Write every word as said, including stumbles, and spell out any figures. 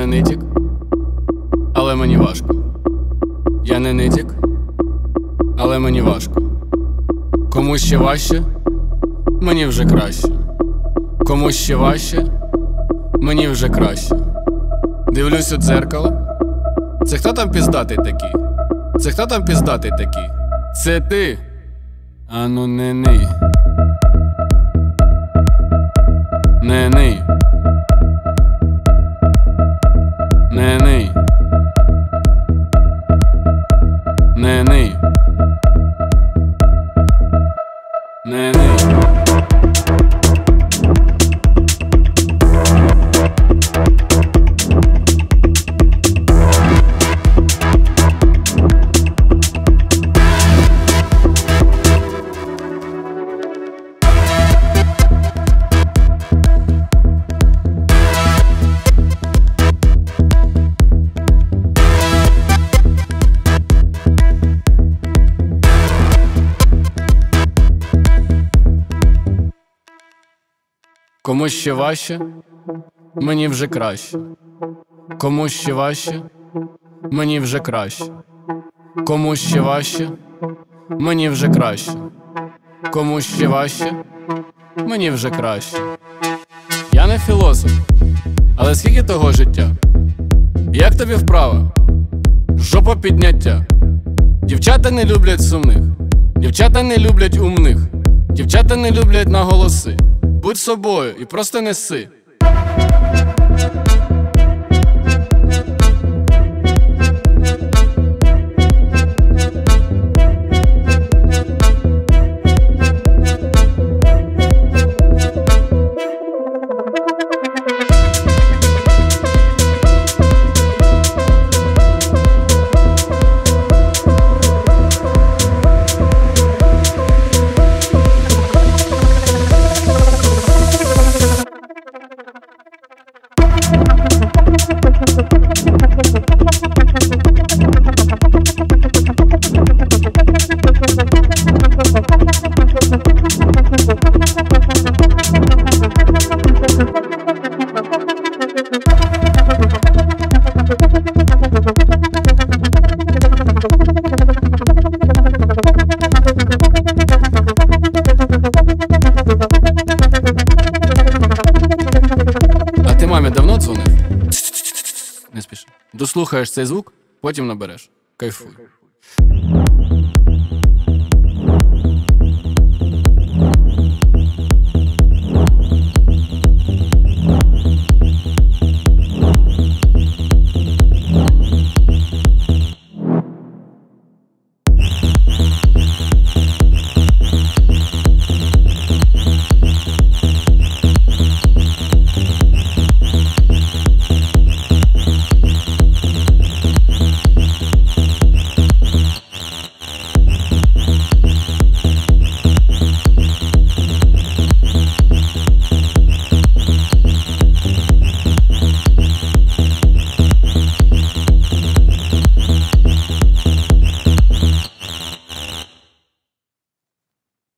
не нитік, але мені важко. Я не нитік, але мені важко. Комусь ще важче, мені вже краще. Комусь ще важче, мені вже краще. Дивлюсь у дзеркало. Це хто там піздатий такий? Це хто там піздатий такий? Це ти. Ану не ний. Не ний. Не ний. Не ний. Не ний. Комусь ще важче, мені вже краще. Комусь ще важче, мені вже краще. Комусь ще важче, мені вже краще. Комусь ще важче, мені вже краще. Я не філософ, але скільки того життя? Як тобі вправа? Жопа підняття. Дівчата не люблять сумних. Дівчата не люблять умних. Дівчата не люблять наголоси. Будь собою і просто неси. Мамі давно дзвонив? Не спіши. Дослухаєш цей звук, потім набереш. Кайфуй.